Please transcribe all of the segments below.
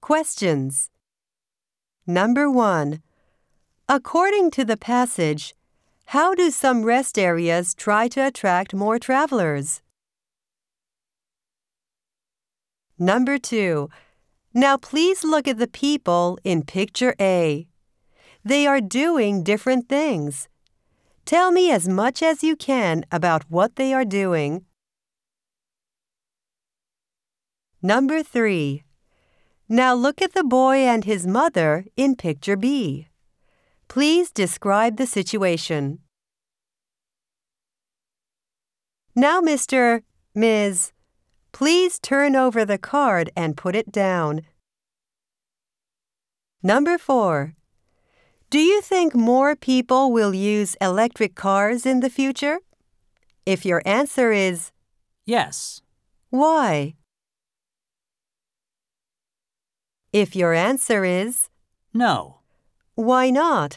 Questions. Number 1. According to the passage, how do some rest areas try to attract more travelers? Number 2. Now please look at the people in picture A. They are doing different things. Tell me as much as you can about what they are doing. Number 3. Now look at the boy and his mother in picture B. Please describe the situation. Now, Ms. Please turn over the card and put it down. Number 4. Do you think more people will use electric cars in the future? If your answer is Yes. why? If your answer is No. why not?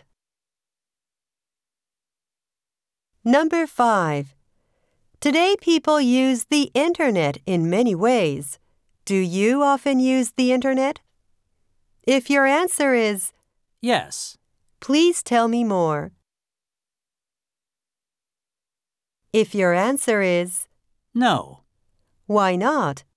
Number 5. Today people use the internet in many ways. Do you often use the internet? If your answer is Yes. please tell me more. If your answer is No. why not?